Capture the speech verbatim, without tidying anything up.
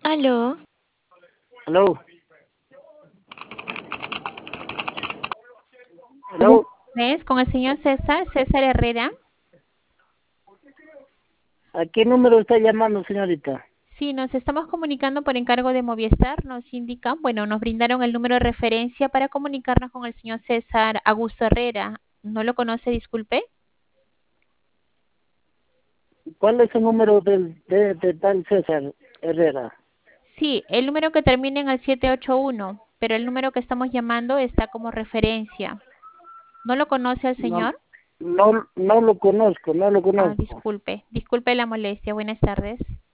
Aló, Hello, Buenas hello. tardes, con el señor César, César Herrera. ¿A qué número está llamando, señorita? Sí, nos estamos comunicando por encargo de Movistar. Nos indican, bueno, nos brindaron el número de referencia para comunicarnos con el señor César Augusto Herrera. ¿No lo conoce, disculpe? ¿Cuál es el número del, de, de tal César Herrera? Sí, el número que termina en el siete ocho uno, pero el número que estamos llamando está como referencia. ¿No lo conoce al No, señor? no, no lo conozco, no lo Ah, conozco. disculpe, disculpe la molestia. Buenas tardes.